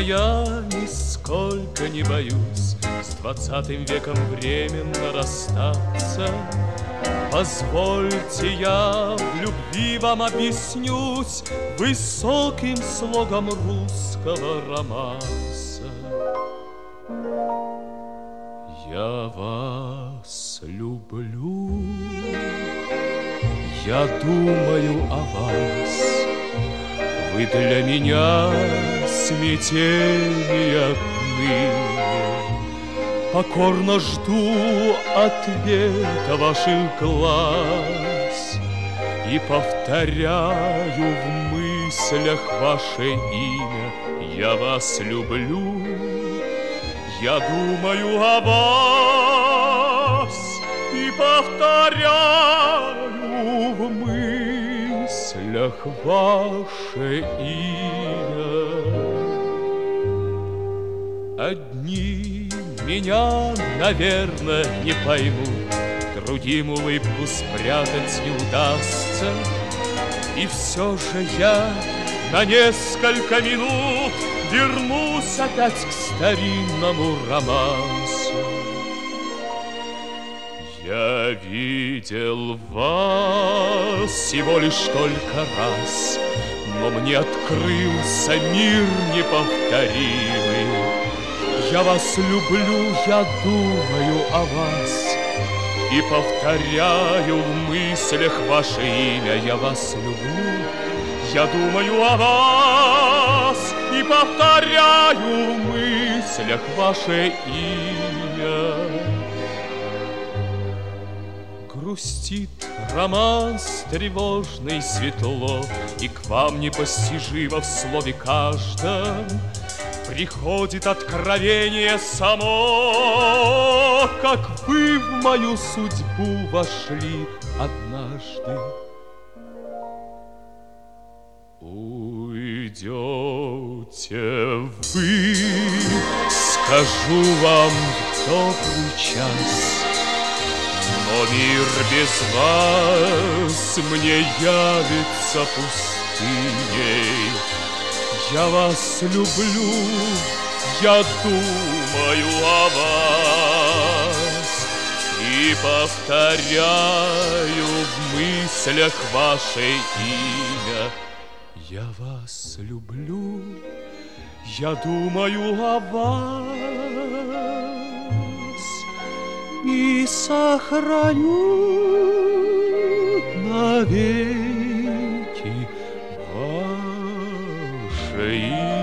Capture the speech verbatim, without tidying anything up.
я нисколько не боюсь с двадцатым веком временно расстаться. Позвольте, я в любви вам объяснюсь высоким слогом русского романса. Я вас люблю, я думаю о вас. Вы для меня смятение отныне. Покорно жду ответа ваших глаз и повторяю в мыслях ваше имя. Я вас люблю, я думаю о вас и повторяю в мыслях ваше имя. Одни меня, наверное, не поймут, другим улыбку спрятать не удастся. И все же я на несколько минут вернусь опять к старинному романсу. Я видел вас всего лишь только раз, но мне открылся мир неповторимый. Я вас люблю, я думаю о вас и повторяю в мыслях ваше имя. Я вас люблю, я думаю о вас и повторяю в мыслях ваше имя. Грустит романс тревожный светло, и к вам непостижимо в слове каждом приходит откровение само, как вы в мою судьбу вошли однажды. Уйдете вы, скажу вам в добрый час, но мир без вас мне явится пустыней. Я вас люблю, я думаю о вас и повторяю в мыслях ваше имя. Я вас люблю, я думаю о вас и сохраню навеки ваше имя.